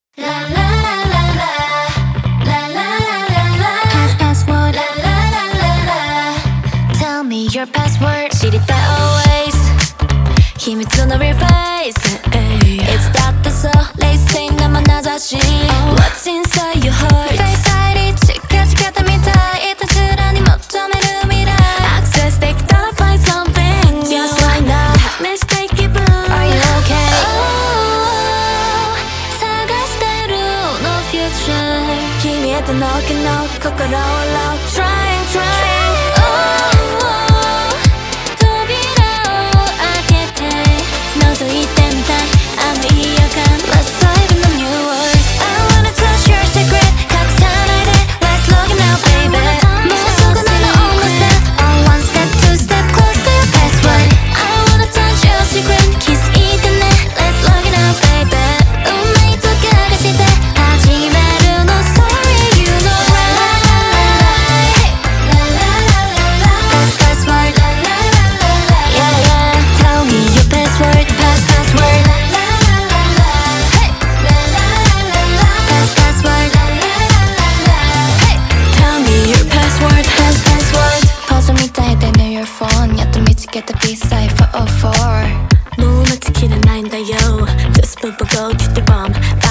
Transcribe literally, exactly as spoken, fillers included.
La la la la la la la la la Pass password La la la la la Tell me your password 知りたい always 秘密の real face It's that the soul 冷静な眼差し What's inside your heart Face アイディー 近づけてみたいいたずらに求める未来 Access できたら find something Just right now 試したい気分 Are you okay? Oh 探してるの future 君へとのけの心を love Trying, trying Oh 扉を開けて覗いてみたいあのいい予感 Let's dive in the new world I wanna touch your secret 隠さないで Let's log it now baby もうすぐなの almost there On one step, two step close to your password I wanna touch your secret Kiss いいかね Let's log it now baby 運命とかがして始めるの Sorry you know right La la la la la Pass password La la la la la Yeah yeah Tell me your password Pass password La la la la la Hey La la la la la Pass password La la la la la Hey Tell me your password Pass password Puzzle みたいで Know your phone やっと見つけた B side フォーオーフォーもう待ちきれないんだよ Just put a go to the bomb